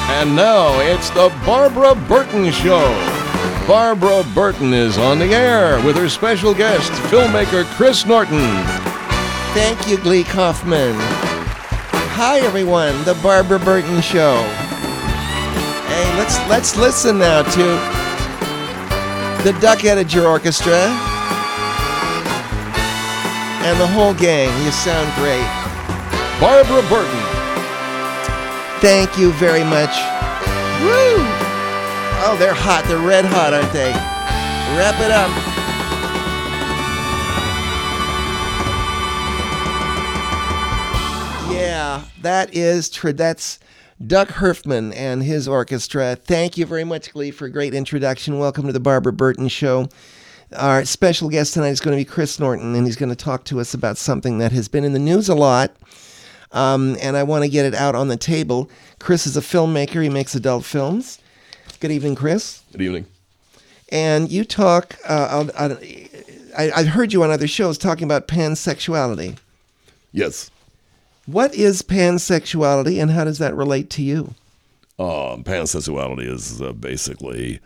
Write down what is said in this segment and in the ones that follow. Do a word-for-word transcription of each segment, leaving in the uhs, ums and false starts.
And now it's the Barbara Burton Show. Barbara Burton is on the air with her special guest, filmmaker Chris Norton. Thank you, Glee Kaufman. Hi, everyone. The Barbara Burton Show. Hey, let's let's listen now to the Duck Editor Orchestra and the whole gang. You sound great. Barbara Burton. Thank you very much. Woo! Oh, they're hot. They're red hot, aren't they? Wrap it up. Yeah, that is true. That's Duck Herfman and his orchestra. Thank you very much, Glee, for a great introduction. Welcome to the Barbara Burton Show. Our special guest tonight is going to be Chris Norton, and he's going to talk to us about something that has been in the news a lot. Um, and I want to get it out on the table. Chris is a filmmaker. He makes adult films. Good evening, Chris. Good evening. And you talk, uh, I, I, I've heard you on other shows talking about pansexuality. Yes. What is pansexuality, and how does that relate to you? Um, pansexuality is uh, basically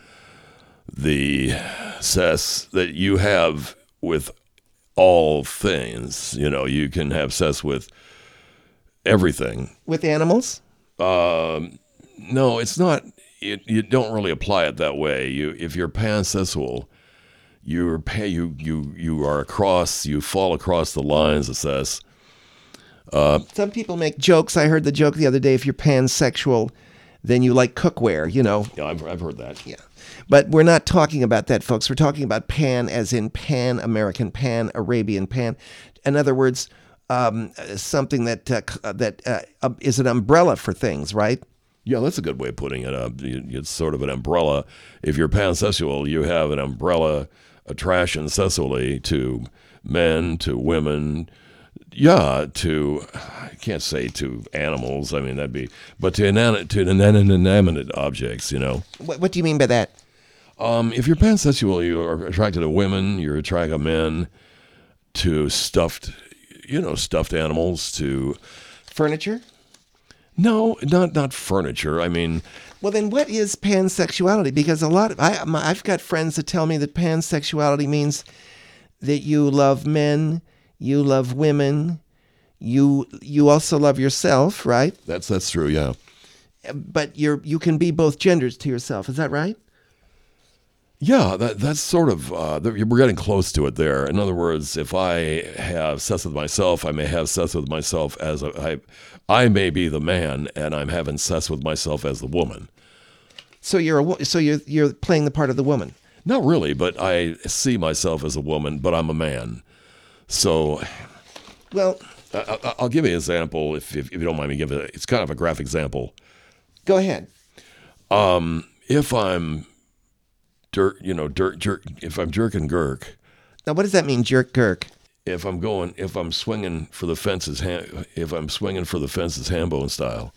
the sex that you have with all things. You know, you can have sex with everything. With animals? Um, no, it's not. You, you don't really apply it that way. You, if you're pansexual, you're pa- you you you are across. You fall across the lines of sex. Uh, Some people make jokes. I heard the joke the other day. If you're pansexual, then you like cookware. You know. Yeah, I've I've heard that. Yeah, but we're not talking about that, folks. We're talking about pan, as in Pan-American, Pan-Arabian, Pan. In other words. Um, something that uh, that uh, is an umbrella for things, right? Yeah, that's a good way of putting it. Uh, it's sort of an umbrella. If you're pansexual, you have an umbrella attraction sexually to men, to women, yeah, to, I can't say to animals, I mean, that'd be, but to inanimate, to inanimate objects, you know. What, what do you mean by that? Um, if you're pansexual, you are attracted to women, you're attracted to men, to stuffed you know, stuffed animals, to furniture? No, not not furniture. I mean, well, then what is pansexuality? Because a lot of I, my, I've got friends that tell me that pansexuality means that you love men, you love women, you you also love yourself, right? That's that's true, yeah. But you're you can be both genders to yourself. Is that right? Yeah, that that's sort of, uh, we're getting close to it there. In other words, if I have sex with myself, I may have sex with myself as a, I, I may be the man, and I'm having sex with myself as the woman. So you're a, so you're you're playing the part of the woman. Not really, but I see myself as a woman, but I'm a man. So, well, I, I'll give you an example if, if if you don't mind me giving it. It's kind of a graphic example. Go ahead. Um, if I'm Dirt, you know, dirt, jerk. If I'm jerking Girk. Now, what does that mean, jerk Girk? If I'm going, if I'm swinging for the fences, if I'm swinging for the fences, Hambone style.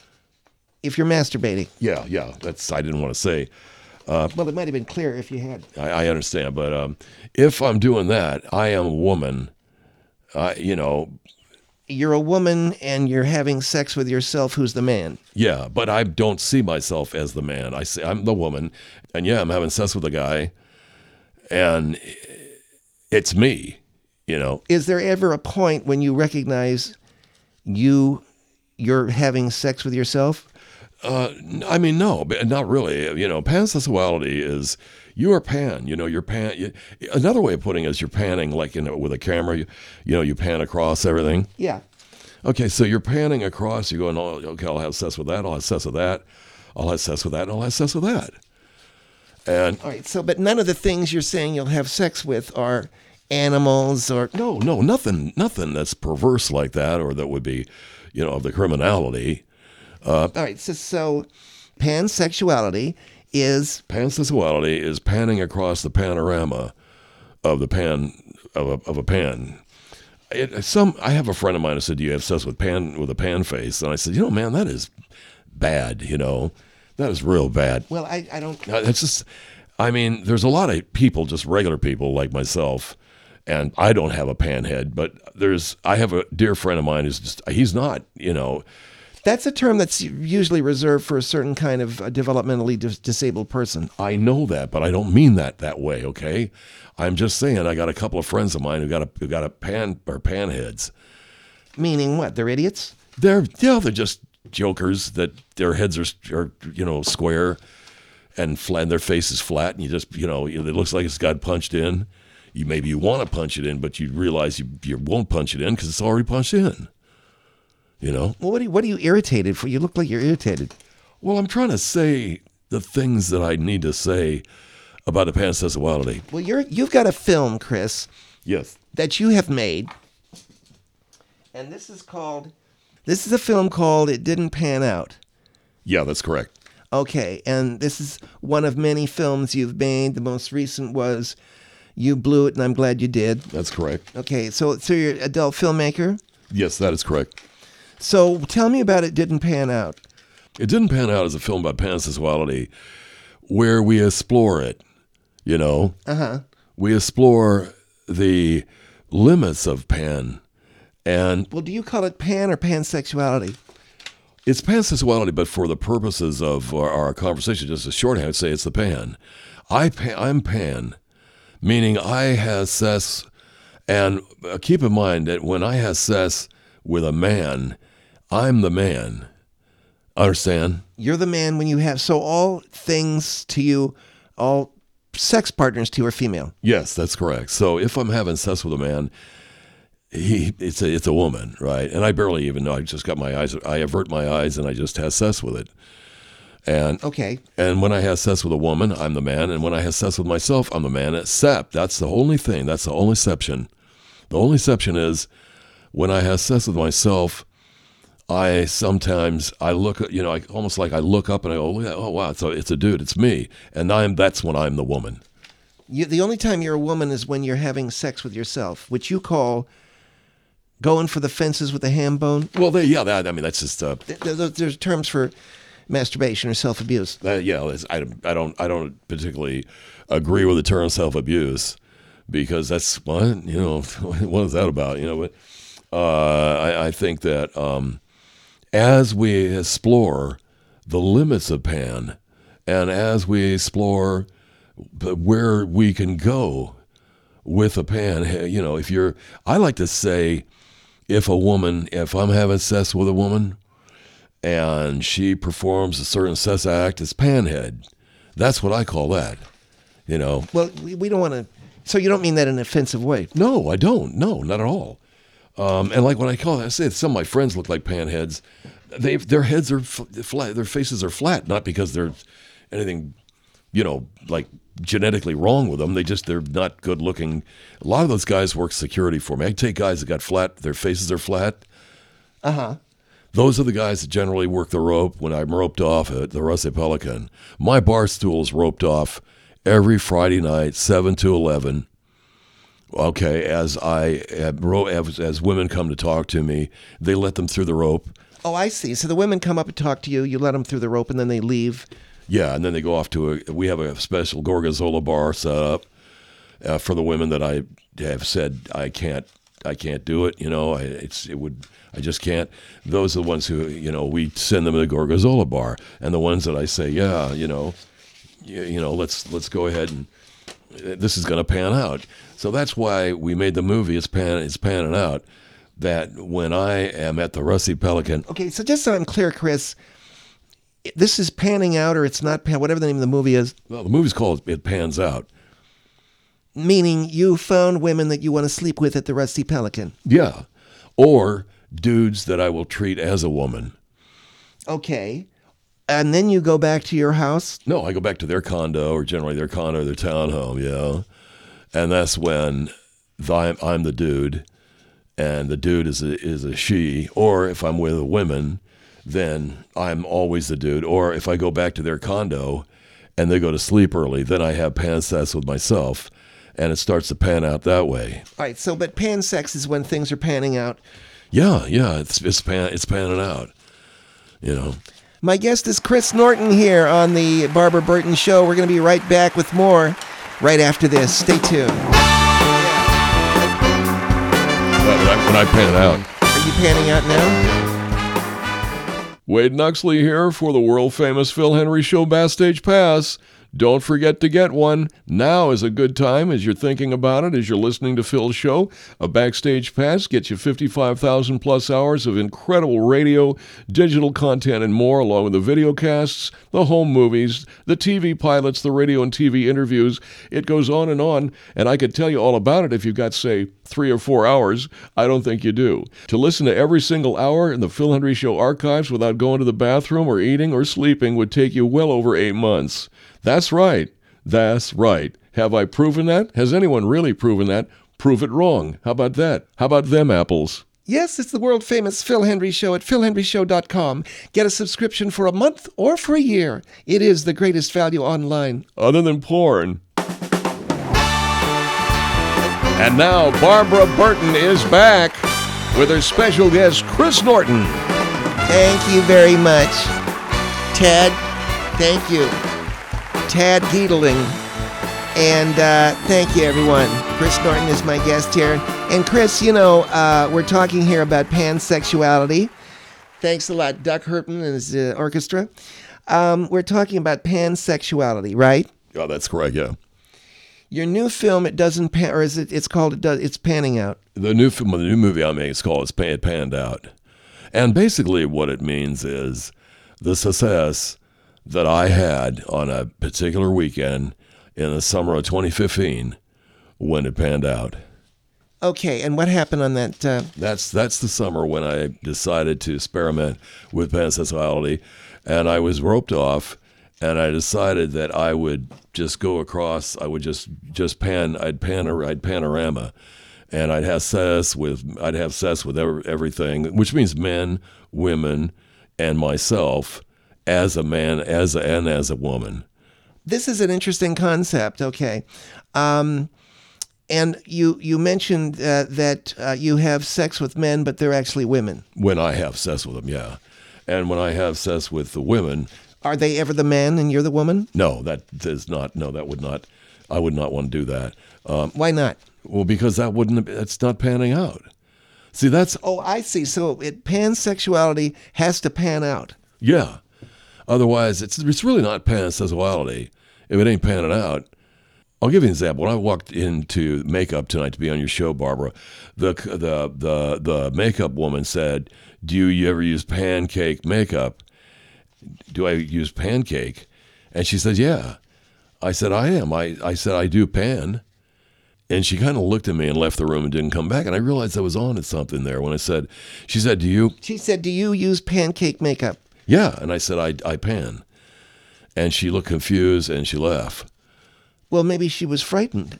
If you're masturbating. Yeah, yeah. That's I didn't want to say. Uh, well, it might have been clear if you had. I, I understand, but um, if I'm doing that, I am a woman. I, you know. You're a woman and you're having sex with yourself, who's the man. Yeah, but I don't see myself as the man. I see I'm the woman, and yeah, I'm having sex with a guy, and it's me, you know. Is there ever a point when you recognize you, you're having sex with yourself? Uh, I mean, no, not really. You know, pansexuality is you are pan. You know, you're pan. You, another way of putting it is you're panning like in a, with a camera. You, you know, you pan across everything. Yeah. Okay, so you're panning across. You're going, oh, okay, I'll have sex with that. I'll have sex with that. I'll have sex with that. And I'll have sex with that. And all right. So, but none of the things you're saying you'll have sex with are animals or no, no, nothing, nothing that's perverse like that or that would be, you know, of the criminality. Uh, all right. So, so pansexuality is pansexuality is panning across the panorama of the pan of a, of a pan. It, some I have a friend of mine who said, "Do you have sex with pan with a pan face?" And I said, "You know, man, that is bad. You know, that is real bad." Well, I I don't. It's just, I mean, there's a lot of people, just regular people like myself, and I don't have a pan head, but there's I have a dear friend of mine who's just he's not, you know. That's a term that's usually reserved for a certain kind of uh, developmentally dis- disabled person. I know that, but I don't mean that that way, okay? I'm just saying I got a couple of friends of mine who got a who got a pan or panheads. Meaning what? They're idiots? They're yeah, they're just jokers that their heads are, are you know, square and flat, and their face is flat, and you just, you know, it looks like it's got punched in. You maybe you want to punch it in, but you realize you you won't punch it in because it's already punched in. You know? Well, what are you, what are you irritated for? You look like you're irritated. Well, I'm trying to say the things that I need to say about the pansexuality. Well, you're you've got a film, Chris, Yes. that you have made, and this is called. This is a film called "It Didn't Pan Out." Yeah, that's correct. Okay, and this is one of many films you've made. The most recent was "You Blew It," and I'm glad you did. That's correct. Okay, so so you're an adult filmmaker. Yes, that is correct. So tell me about "It Didn't Pan Out." It Didn't Pan Out as a film about pansexuality where we explore it, you know? Uh-huh. We explore the limits of pan. And Well, do you call it pan or pansexuality? it's pansexuality, but for the purposes of our, our conversation, just a shorthand, I'd say it's the pan. I pan, I'm pan, meaning I have sex, and uh, keep in mind that when I have sex with a man, I'm the man. Understand? You're the man when you have, so all things to you, all sex partners to you are female. Yes, that's correct. So if I'm having sex with a man, he it's a it's a woman, right? And I barely even know. I just got my eyes. I avert my eyes and I just have sex with it. And Okay. and when I have sex with a woman, I'm the man. And when I have sex with myself, I'm the man. Except that's the only thing. That's the only exception. The only exception is when I have sex with myself, I sometimes I look at, you know, I, almost like I look up and I go, oh wow, it's a, it's a dude, it's me, and I'm that's when I'm the woman. You, the only time you're a woman is when you're having sex with yourself, which you call going for the fences with a ham bone. Well, they, yeah, that I mean that's just uh, Th- th- There's terms for masturbation or self-abuse. Uh, yeah, it's, I, I don't I don't particularly agree with the term self abuse because that's what you know what is that about you know but uh, I, I think that um, as we explore the limits of pan and as we explore where we can go with a pan, you know, if you're I like to say if a woman if I'm having sex with a woman and she performs a certain sex act, it's panhead. That's what I call that, you know. Well, we, we don't want to. So you don't mean that in an offensive way? No, I don't. No, not at all. Um, and like when I call it, I say some of my friends look like panheads. They their heads are f- flat, their faces are flat, not because they're anything, you know, like genetically wrong with them. They just they're not good looking. A lot of those guys work security for me. I take guys that got flat, their faces are flat. Uh huh. Those are the guys that generally work the rope when I'm roped off at the Rusty Pelican. My bar stool's roped off every Friday night, seven to eleven. Okay, as I as, as women come to talk to me, they let them through the rope. Oh, I see. So the women come up and talk to you. You let them through the rope, and then they leave. Yeah, and then they go off to a. We have a special Gorgonzola bar set up uh, for the women that I have said I can't. I can't do it. You know, I, it's it would. I just can't. Those are the ones who, you know, we send them to the Gorgonzola bar, and the ones that I say, yeah, you know, you, you know, let's let's go ahead and uh, this is going to pan out. So that's why we made the movie. It's pan. It's panning out. That when I am at the Rusty Pelican. Okay, so just so I'm clear, Chris, this is panning out, or it's not pan. Whatever the name of the movie is. Well, the movie's called It Pans Out. Meaning you found women that you want to sleep with at the Rusty Pelican. Yeah, or dudes that I will treat as a woman. Okay. And then you go back to your house? No, I go back to their condo, or generally their condo or their townhome, you know. And that's when I'm, I'm the dude, and the dude is a, is a she. Or if I'm with women, then I'm always the dude. Or if I go back to their condo and they go to sleep early, then I have pan sex with myself, and it starts to pan out that way. All right, so but pan sex is when things are panning out. Yeah, yeah, it's it's pan it's panning out, you know. My guest is Chris Norton here on the Barbara Burton Show. We're going to be right back with more right after this. Stay tuned. But when I, when I pan out, Are you panning out now? Wade Nuxley here for the world-famous Phil Henry Show Backstage Pass. Don't forget to get one. Now is a good time as you're thinking about it, as you're listening to Phil's show. A Backstage Pass gets you fifty-five thousand plus hours of incredible radio, digital content, and more, along with the video casts, the home movies, the T V pilots, the radio and T V interviews. It goes on and on, and I could tell you all about it if you've got, say, three or four hours. I don't think you do. To listen to every single hour in the Phil Henry Show archives without going to the bathroom or eating or sleeping would take you well over eight months. That's right. That's right. Have I proven that? Has anyone really proven that? Prove it wrong. How about that? How about them apples? Yes, it's the world-famous Phil Henry Show at phil henry show dot com. Get a subscription for a month or for a year. It is the greatest value online. Other than porn. And now Barbara Burton is back with her special guest, Chris Norton. Thank you very much, Ted. Thank you. Tad Giedling. And uh, thank you, everyone. Chris Norton is my guest here. And Chris, you know, uh, we're talking here about pansexuality. Thanks a lot, Duck Herpman and his uh, orchestra. Um, we're talking about pansexuality, right? Yeah, that's correct, yeah. Your new film, it doesn't pan, or is it? It's called. It does. It's panning out. The new film, the new movie I made is called "It's Pan, It Panned Out," and basically what it means is the success that I had on a particular weekend in the summer of twenty fifteen when it panned out. Okay, and what happened on that? Uh... That's that's the summer when I decided to experiment with pansexuality, and I was roped off. And I decided that I would just go across. I would just just pan. I'd pan. I'd panorama, and I'd have sex with. I'd have sex with every, everything, which means men, women, and myself as a man, as a, and as a woman. This is an interesting concept. Okay, um, and you you mentioned uh, that uh, you have sex with men, but they're actually women. When I have sex with them, yeah, and when I have sex with the women. Are they ever the man and you're the woman? No, that is not. No, that would not. I would not want to do that. Um, Why not? Well, because that wouldn't. It's not panning out. See, that's. Oh, I see. So it pansexuality has to pan out. Yeah. Otherwise, it's it's really not pansexuality if it ain't panning out. I'll give you an example. When I walked into makeup tonight to be on your show, Barbara, the the the the makeup woman said, "Do you ever use pancake makeup?" Do I use pancake? And she said, yeah. I said, I am. I, I said, I do pan. And she kind of looked at me and left the room and didn't come back. And I realized I was on to something there when I said, she said, do you? She said, do you use pancake makeup? Yeah. And I said, I, I pan. And she looked confused and she left. Well, maybe she was frightened.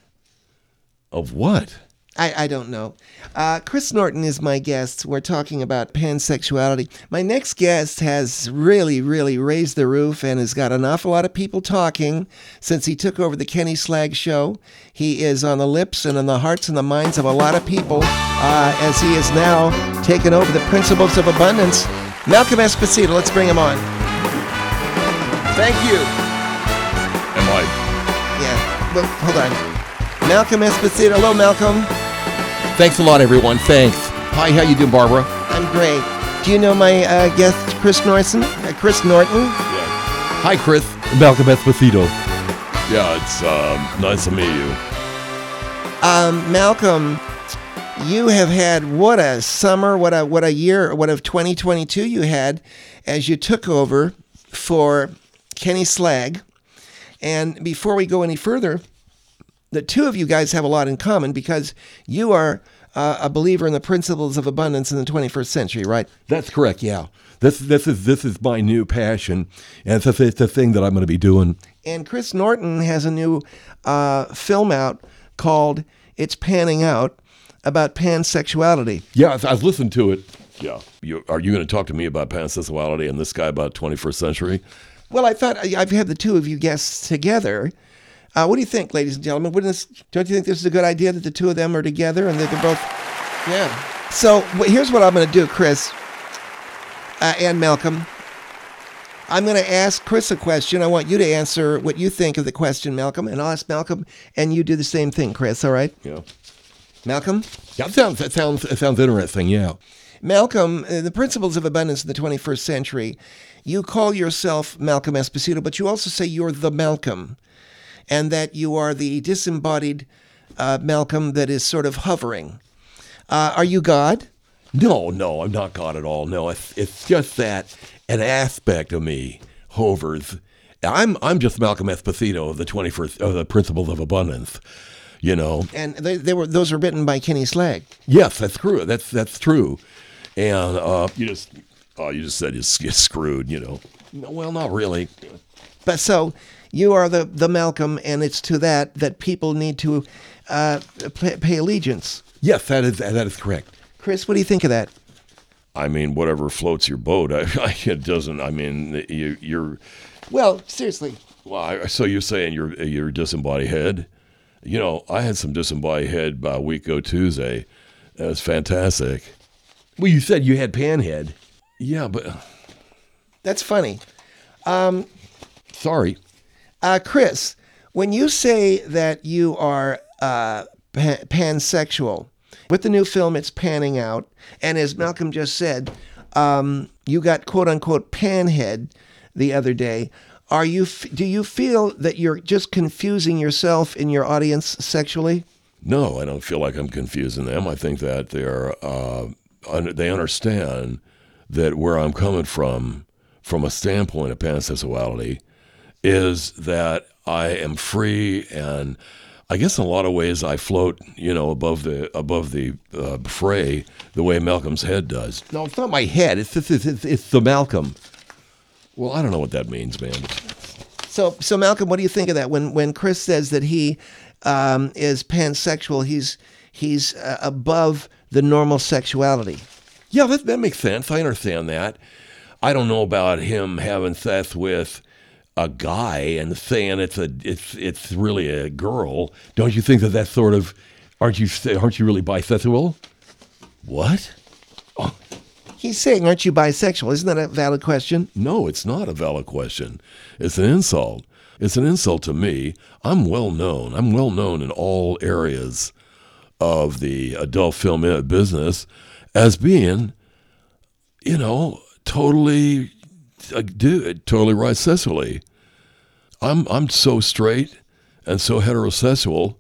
Of what? I, I don't know. Uh, Chris Norton is my guest. We're talking about pansexuality. My next guest has really, really raised the roof and has got an awful lot of people talking since he took over the Kenny Slag Show. He is on the lips and in the hearts and the minds of a lot of people uh, as he is now taken over the Principles of Abundance. Malcolm Esposito, let's bring him on. Thank you. Am I? Yeah, well, hold on. Malcolm Esposito. Hello, Malcolm. Thanks a lot, everyone. Thanks. Hi, how you doing, Barbara? I'm great. Do you know my uh, guest, Chris Norton? Uh, Chris Norton? Yeah. Hi, Chris. Malcolm Esposito. Yeah, it's um, nice to meet you. Um, Malcolm, you have had what a summer, what a what a year, what of twenty twenty-two you had as you took over for Kenny Slag. And before we go any further, the two of you guys have a lot in common because you are uh, a believer in the principles of abundance in the twenty-first century, right? That's correct, yeah. This this is this is my new passion, and it's a, it's a thing that I'm going to be doing. And Chris Norton has a new uh, film out called It's Panning Out about pansexuality. Yeah, I've listened to it. Yeah. You, are you going to talk to me about pansexuality and this guy about twenty-first century? Well, I thought I've had the two of you guests together. Uh, what do you think, ladies and gentlemen? Wouldn't this, don't you think this is a good idea that the two of them are together and that they're both... Yeah. So wh- here's what I'm going to do, Chris uh, and Malcolm. I'm going to ask Chris a question. I want you to answer what you think of the question, Malcolm, and I'll ask Malcolm, and you do the same thing, Chris, all right? Yeah. Malcolm? Yeah, that sounds that sounds that sounds interesting, yeah. Malcolm, uh, the principles of abundance in the twenty-first century, you call yourself Malcolm Esposito, but you also say you're the Malcolm, and that you are the disembodied uh, Malcolm that is sort of hovering. Uh, are you God? No, no, I'm not God at all. No, it's, it's just that an aspect of me hovers. I'm I'm just Malcolm Esposito of the twenty-first, of the principles of abundance. You know, And they, they were those were written by Kenny Slagg. yes, that's true. That's that's true. And uh, You just, oh, you just said you're screwed, you know. no, well, not really. But so you are the, the Malcolm, and it's to that that people need to uh, pay, pay allegiance. Yes, that is that is correct. Chris, what do you think of that? I mean, whatever floats your boat. I, I, it doesn't, I mean, you, you're, Well, seriously. well, I, so you're saying you're, you're a disembodied head? You know, I had some disembodied head about a week ago Tuesday. It was fantastic. Well, you said you had panhead. Yeah, but That's funny. Sorry. Uh, Chris, when you say that you are uh, pa- pansexual, with the new film, it's panning out. And as Malcolm just said, um, you got quote unquote panhead the other day. Are you? F- do you feel that you're just confusing yourself in your audience sexually? no, I don't feel like I'm confusing them. I think that they're, uh, un- they understand that where I'm coming from, from a standpoint of pansexuality, is that I am free, and I guess in a lot of ways I float, you know, above the above the uh, fray the way Malcolm's head does. No, it's not my head. It's it's, it's, it's the Malcolm. Well, I don't know what that means, man. So, so Malcolm, what do you think of that? When when Chris says that he um, is pansexual, he's he's uh, above the normal sexuality. Yeah, that, that makes sense. I understand that. I don't know about him having sex with a guy and saying it's a it's it's really a girl. Don't you think that that's sort of aren't you aren't you really bisexual? What? He's saying, aren't you bisexual? Isn't that a valid question? No, it's not a valid question. It's an insult. It's an insult to me. I'm well known. I'm well known in all areas of the adult film business as being, you know, totally, uh, dude, totally right sexually. I'm I'm so straight and so heterosexual.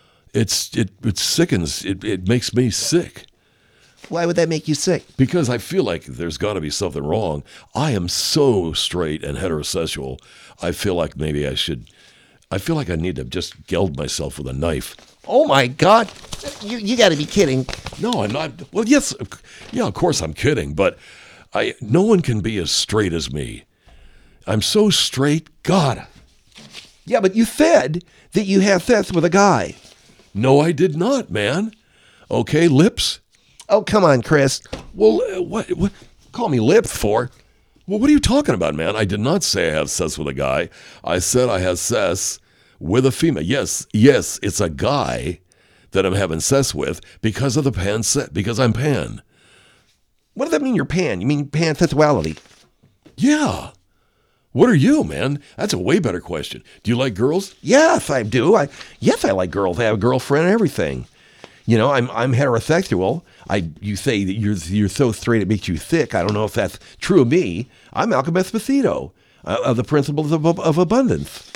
It's it it sickens. It it makes me sick. Why would that make you sick? Because I feel like there's got to be something wrong. I am so straight and heterosexual. I feel like maybe I should. I feel like I need to just geld myself with a knife. Oh my God, you you got to be kidding! No, I'm not. Well, yes, of- yeah, of course I'm kidding, but I. No one can be as straight as me. I'm so straight. God, Yeah, but you said that you have sex with a guy. no, I did not, man. Okay, lips. Oh, come on, Chris. Well, uh, what, what? Call me lips for? Well, what are you talking about, man? I did not say I have sex with a guy. I said I have sex with a female. Yes, yes, it's a guy that I'm having sex with because of the pan set, because I'm pan. What does that mean? You're pan? You mean pansexuality? Yeah. What are you, man? That's a way better question. Do you like girls? Yes, I do. I yes, I like girls. I have a girlfriend and everything. You know, I'm I'm heterosexual. I you say that you're you're so straight it makes you sick. I don't know if that's true of me. I'm Malcolm Esposito uh, of the principles of, of abundance.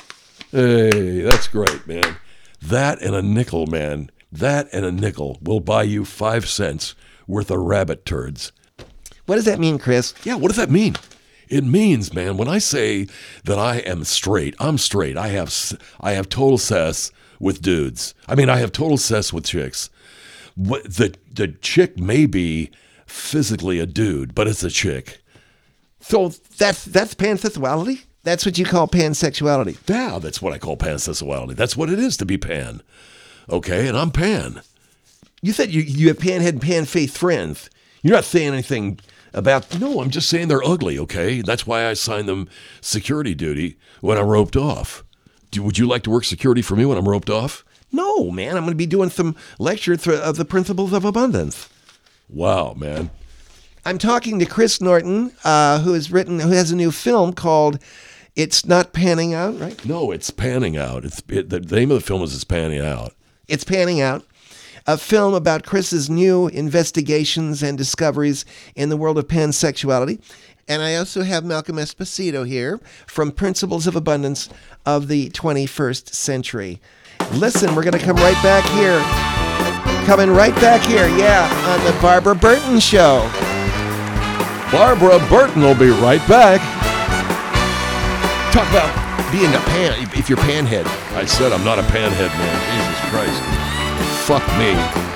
Hey, that's great, man. That and a nickel, man. That and a nickel will buy you five cents worth of rabbit turds. What does that mean, Chris? Yeah, what does that mean? It means, man, when I say that I am straight, I'm straight. I have s- I have total cess with dudes. I mean, I have total cess with chicks. What the the chick may be physically a dude, but it's a chick. So that's that's pansexuality? That's what you call pansexuality. Yeah, that's what I call pansexuality. That's what it is to be pan. Okay, and I'm pan. You said you, you have panhead and pan-faced friends. You're not saying anything about... No, I'm just saying they're ugly, okay? That's why I signed them security duty when I'm roped off. Do, would you like to work security for me when I'm roped off? No, man, I'm going to be doing some lectures for, of the principles of abundance. Wow, man. I'm talking to Chris Norton, uh, who has written, who has a new film called It's Not Panning Out, right? No, it's panning out. It's it, the name of the film is It's Panning Out. It's Panning Out. a film about Chris's new investigations and discoveries in the world of pansexuality. And I also have Malcolm Esposito here from Principles of Abundance of the twenty-first Century. Listen, we're going to come right back here. Coming right back here, yeah, on the Barbara Burton Show. Barbara Burton will be right back. Talk about being a pan, if you're panhead. I said I'm not a panhead, man. Jesus Christ. Fuck me.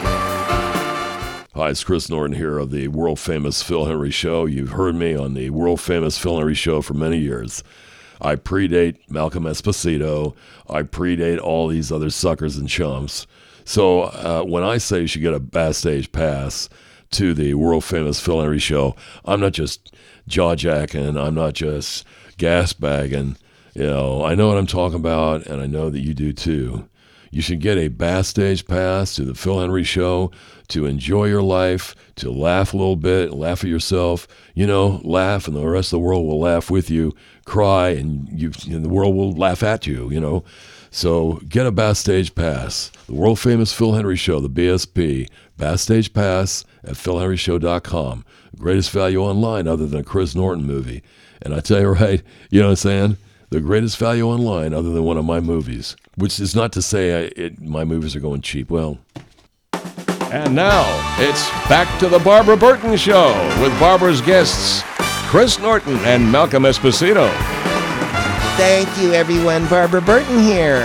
Hi, it's Chris Norton here of the world-famous Phil Henry Show. You've heard me on the world-famous Phil Henry Show for many years. I predate Malcolm Esposito. I predate all these other suckers and chumps. So uh, when I say you should get a backstage pass to the world-famous Phil Henry Show, I'm not just jaw-jacking. I'm not just gas-bagging. You know, I know what I'm talking about, and I know that you do too. You should get a backstage pass to the Phil Henry Show to enjoy your life, to laugh a little bit, laugh at yourself, you know, laugh, and the rest of the world will laugh with you, cry, and, you, and the world will laugh at you, you know. So get a backstage pass. The world-famous Phil Henry Show, the B S P, backstage pass at phil henry show dot com. Greatest value online other than a Chris Norton movie. And I tell you right, you know what I'm saying? The greatest value online other than one of my movies, which is not to say I, it, my movies are going cheap. Well, and now it's back to the Barbara Burton Show with Barbara's guests, Chris Norton and Malcolm Esposito. Thank you, everyone. Barbara Burton here.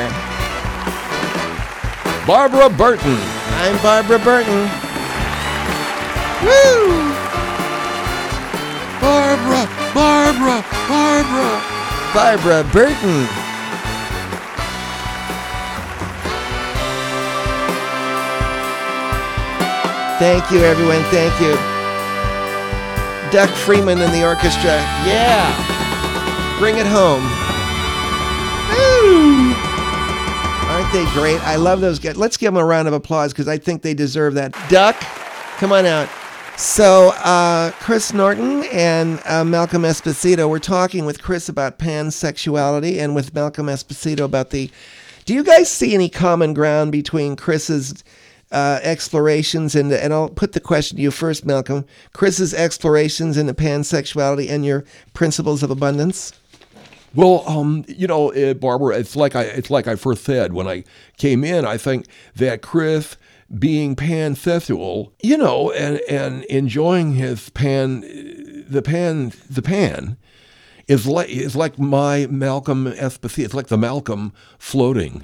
Barbara Burton. I'm Barbara Burton. Woo! Barbara, Barbara, Barbara. Barbara Burton. Thank you, everyone. Thank you. Duck Freeman and the orchestra. Yeah. Bring it home. Woo! Aren't they great? I love those guys. Let's give them a round of applause because I think they deserve that. Duck, come on out. So, uh, Chris Norton and uh, Malcolm Esposito, we're talking with Chris about pansexuality and with Malcolm Esposito about the... Do you guys see any common ground between Chris's uh, explorations, and, and I'll put the question to you first, Malcolm, Chris's explorations into pansexuality and your principles of abundance? Well, um, you know, uh, Barbara, it's like I it's like I first said when I came in. I think that Chris, being pansexual, you know, and and enjoying his pan, the pan, the pan, is like is like my Malcolm Esposito. It's like the Malcolm floating.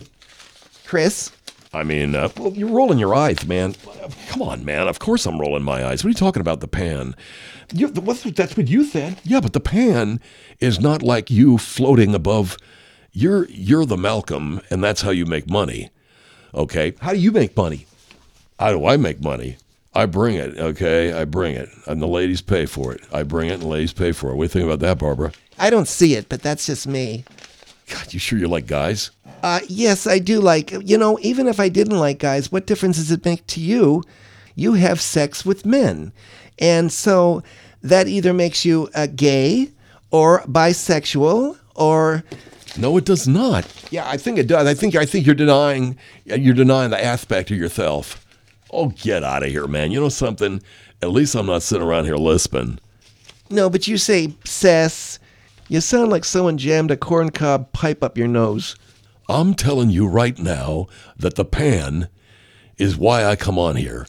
Chris? I mean, uh, well, you're rolling your eyes, man. Come on, man. Of course I'm rolling my eyes. What are you talking about, the pan? You, what's, that's what you said. Yeah, but the pan is not like you floating above. You're you're the Malcolm, and that's how you make money. Okay? How do you make money? How do I make money? I bring it, okay? I bring it. And the ladies pay for it. I bring it, and the ladies pay for it. What do you think about that, Barbara? I don't see it, but that's just me. God, you sure you like guys? Uh, yes, I do like, you know, even if I didn't like guys, what difference does it make to you? You have sex with men. And so that either makes you a gay or bisexual or... No, it does not. Yeah, I think it does. I think I think you're denying you're denying the aspect of yourself. Oh, get out of here, man. You know something? At least I'm not sitting around here lisping. No, but you say cess. You sound like someone jammed a corncob pipe up your nose. I'm telling you right now that the pan is why I come on here.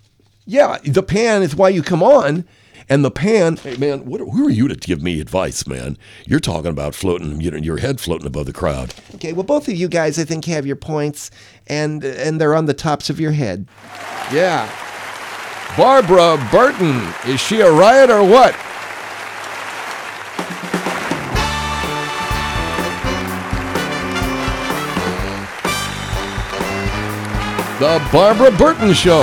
Yeah, the pan is why you come on. And the pan, hey, man, what, who are you to give me advice, man? You're talking about floating, you know, your head floating above the crowd. Okay, well, both of you guys, I think, have your points, and and they're on the tops of your head. Yeah. Barbara Burton, is she a riot or what? The Barbara Burton Show.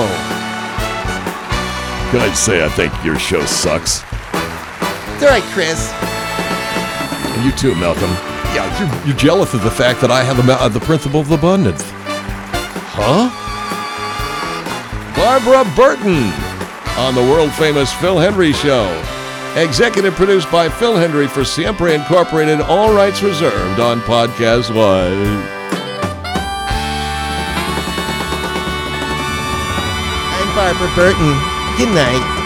Can I just say I think your show sucks? It's all right, Chris. And you too, Malcolm. Yeah, you're, you're jealous of the fact that I have the, uh, the principle of abundance. Huh? Barbara Burton on the world-famous Phil Henry Show. Executive produced by Phil Henry for Siempre Incorporated. All rights reserved on Podcast Live. Barbara Burton. Good night.